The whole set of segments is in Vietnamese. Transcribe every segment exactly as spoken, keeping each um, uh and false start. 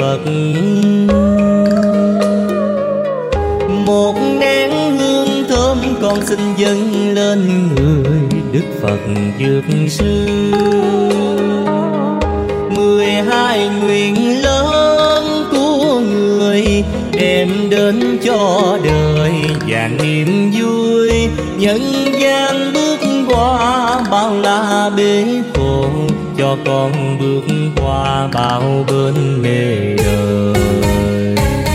Phật. Một nén hương thơm con xin dâng lên người Đức Phật Dược Sư. Mười hai nguyện lớn của người đem đến cho đời vạn niềm vui. Nhân gian bước qua bao la bế khổ, cho con bước qua bao bên nghề đời.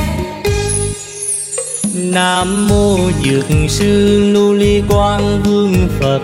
Nam mô Dược Sư Lưu Ly Quang Vương Phật.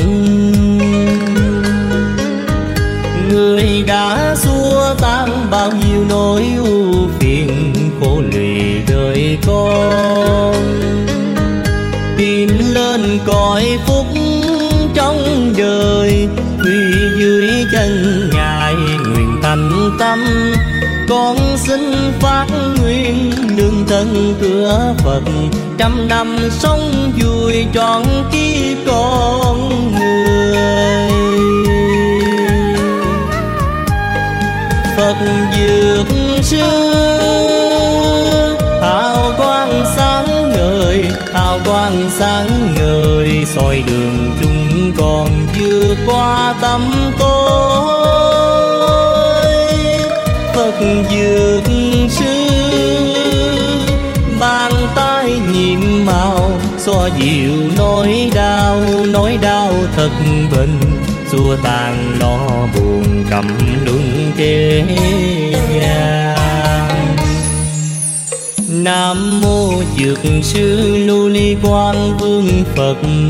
Người đã xua tan bao nhiêu nỗi ưu phiền khổ lụy đời con, tìm lên cõi phúc trong đời. Quy dưới chân Ngài nguyện thành tâm, con xin phát nguyện nương thân cửa Phật, trăm năm sống vui trọn kiếp con người. Phật Dược Sư hào quang sáng ngời, hào quang sáng ngời, soi đường chúng con vượt qua tăm tối. Phật Dược Sư bàn tay nhiệm màu, xoa dịu nỗi đau, nỗi đau thật bình, xua tan lo buồn cầm luân thế gian. Nam mô Dược Sư Lưu Ly Quang Vương Phật.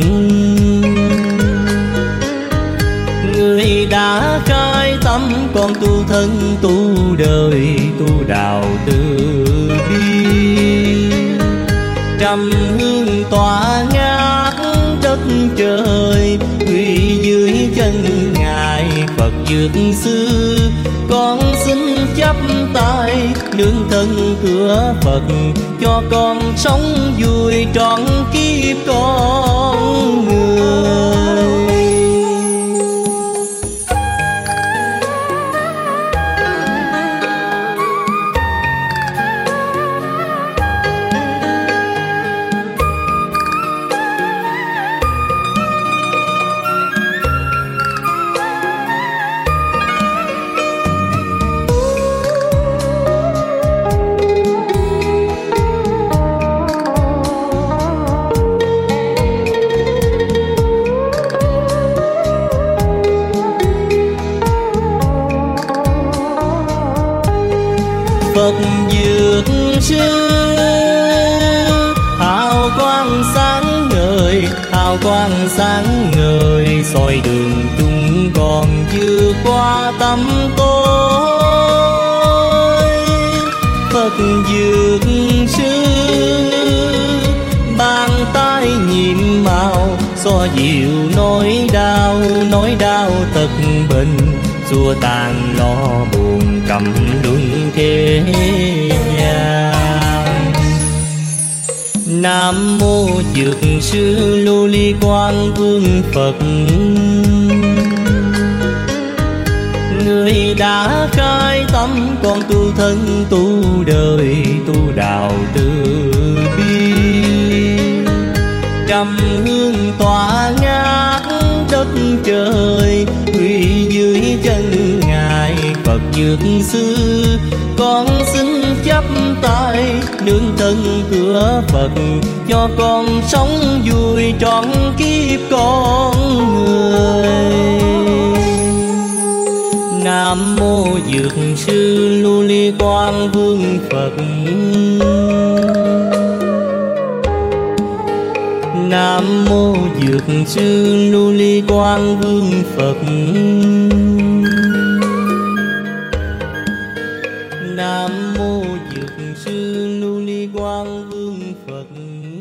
Người đã khai tâm con tu thân tu đời, tu đạo từ bi. Trăm hương tỏa ngát đất trời, quy dưới chân Ngài Phật Dược Sư. Con xin chắp tay nương thân cửa Phật, cho con sống vui trọn kiếp con người. Phật Dược Sư hào quang sáng ngời, hào quang sáng ngời, soi đường chúng con vượt qua tăm tối. Phật Dược Sư bàn tay nhiệm màu, xoa dịu nỗi đau, nỗi đau tật bình, xua tan lo buồn cầm luân thế gian. Nam mô Dược Sư Lưu Ly Quang Vương Phật. Người đã khai tâm con tu thân tu đời, tu đạo từ bi. Trăm hương tỏa ngát đất trời, quy dưới chân Ngài Phật Dược Sư. Con xin chắp tay nương thân cửa Phật, cho con sống vui trọn kiếp con người. Nam mô Dược Sư Lưu Ly Quang Vương Phật. Nam mô Dược Sư Lưu Ly Quang Vương Phật. Nam mô Dược Sư Lưu Ly Quang Vương Phật.